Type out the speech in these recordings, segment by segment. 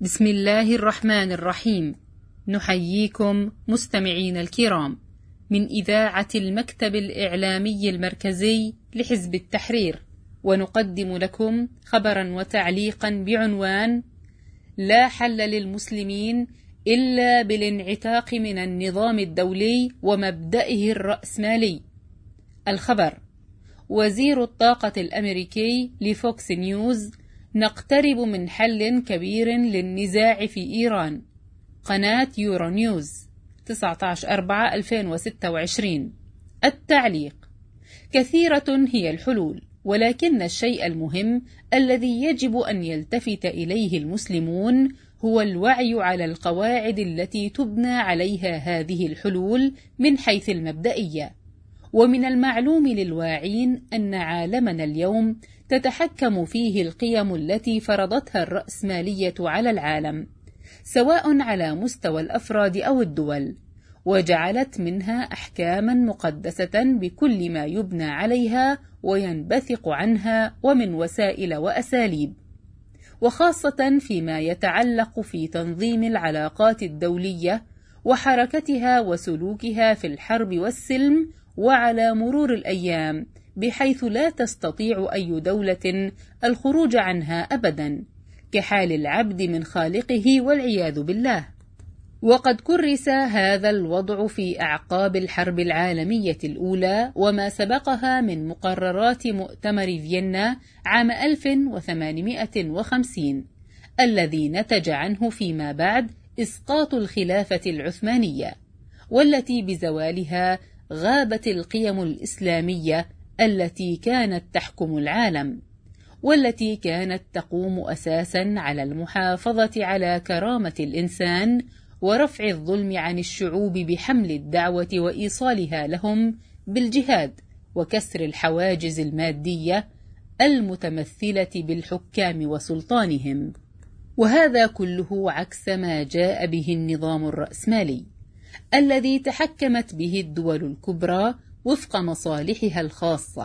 بسم الله الرحمن الرحيم. نحييكم مستمعين الكرام من إذاعة المكتب الإعلامي المركزي لحزب التحرير، ونقدم لكم خبرا وتعليقا بعنوان: لا حل للمسلمين إلا بالانعتاق من النظام الدولي ومبدئه الرأسمالي. الخبر: وزير الطاقة الأمريكي لفوكس نيوز: نقترب من حل كبير للنزاع في إيران. قناة يورو نيوز 19/4/2026. التعليق: كثيرة هي الحلول، ولكن الشيء المهم الذي يجب أن يلتفت إليه المسلمون هو الوعي على القواعد التي تبنى عليها هذه الحلول من حيث المبدئية. ومن المعلوم للواعين أن عالمنا اليوم تتحكم فيه القيم التي فرضتها الرأسمالية على العالم، سواء على مستوى الأفراد أو الدول، وجعلت منها أحكاما مقدسة بكل ما يبنى عليها وينبثق عنها ومن وسائل وأساليب، وخاصة فيما يتعلق في تنظيم العلاقات الدولية وحركتها وسلوكها في الحرب والسلم وعلى مرور الأيام، بحيث لا تستطيع أي دولة الخروج عنها أبدا، كحال العبد من خالقه والعياذ بالله. وقد كرس هذا الوضع في أعقاب الحرب العالمية الأولى وما سبقها من مقررات مؤتمر فيينا عام 1850 الذي نتج عنه فيما بعد إسقاط الخلافة العثمانية، والتي بزوالها غابت القيم الإسلامية التي كانت تحكم العالم، والتي كانت تقوم أساسا على المحافظة على كرامة الإنسان ورفع الظلم عن الشعوب بحمل الدعوة وإيصالها لهم بالجهاد وكسر الحواجز المادية المتمثلة بالحكام وسلطانهم. وهذا كله عكس ما جاء به النظام الرأسمالي الذي تحكمت به الدول الكبرى وفق مصالحها الخاصة،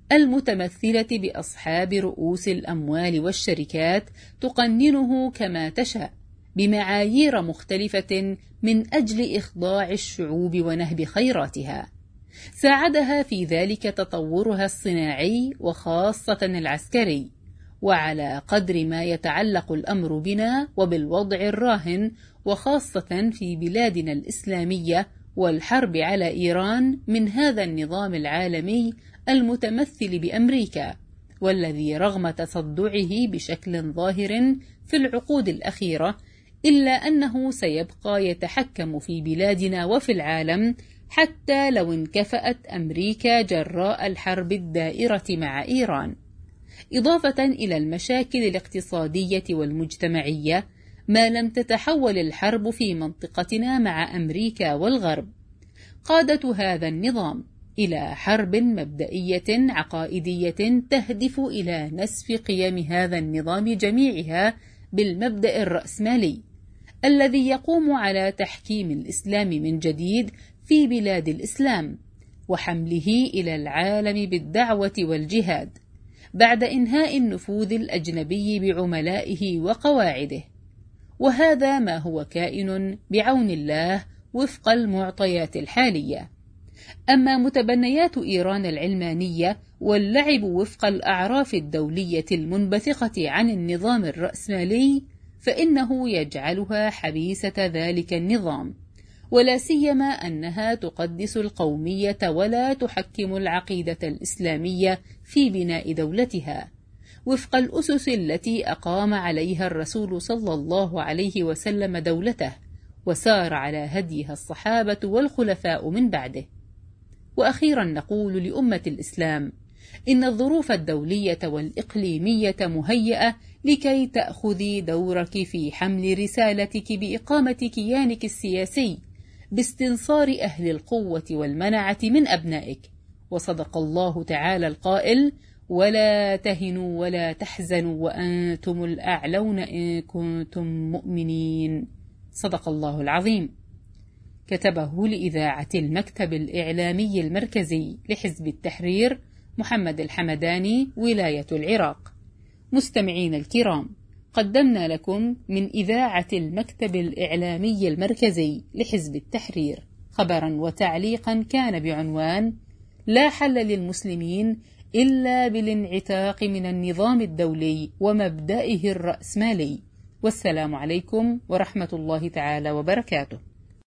المتمثلة بأصحاب رؤوس الأموال والشركات تقننه كما تشاء بمعايير مختلفة من أجل إخضاع الشعوب ونهب خيراتها. ساعدها في ذلك تطورها الصناعي وخاصة العسكري، وعلى قدر ما يتعلق الأمر بنا وبالوضع الراهن وخاصة في بلادنا الإسلامية والحرب على إيران من هذا النظام العالمي المتمثل بأمريكا، والذي رغم تصدعه بشكل ظاهر في العقود الأخيرة إلا أنه سيبقى يتحكم في بلادنا وفي العالم حتى لو انكفأت أمريكا جراء الحرب الدائرة مع إيران، إضافة إلى المشاكل الاقتصادية والمجتمعية ما لم تتحول الحرب في منطقتنا مع أمريكا والغرب. قادة هذا النظام إلى حرب مبدئية عقائدية تهدف إلى نسف قيم هذا النظام جميعها بالمبدأ الرأسمالي الذي يقوم على تحكيم الإسلام من جديد في بلاد الإسلام وحمله إلى العالم بالدعوة والجهاد بعد إنهاء النفوذ الأجنبي بعملائه وقواعده. وهذا ما هو كائن بعون الله وفق المعطيات الحالية. أما متبنيات إيران العلمانية واللعب وفق الأعراف الدولية المنبثقة عن النظام الرأسمالي فإنه يجعلها حبيسة ذلك النظام، ولا سيما أنها تقدس القومية ولا تحكم العقيدة الإسلامية في بناء دولتها وفق الأسس التي أقام عليها الرسول صلى الله عليه وسلم دولته وسار على هديها الصحابة والخلفاء من بعده. وأخيرا نقول لأمة الإسلام إن الظروف الدولية والإقليمية مهيئة لكي تأخذي دورك في حمل رسالتك بإقامة كيانك السياسي باستنصار أهل القوة والمنعة من أبنائك. وصدق الله تعالى القائل: ولا تهنوا ولا تحزنوا وأنتم الأعلون إن كنتم مؤمنين. صدق الله العظيم. كتبه لإذاعة المكتب الإعلامي المركزي لحزب التحرير محمد الحمداني، ولاية العراق. مستمعين الكرام، قدمنا لكم من إذاعة المكتب الإعلامي المركزي لحزب التحرير خبرا وتعليقا كان بعنوان: لا حل للمسلمين إلا بالانعتاق من النظام الدولي ومبدئه الرأسمالي. والسلام عليكم ورحمة الله تعالى وبركاته.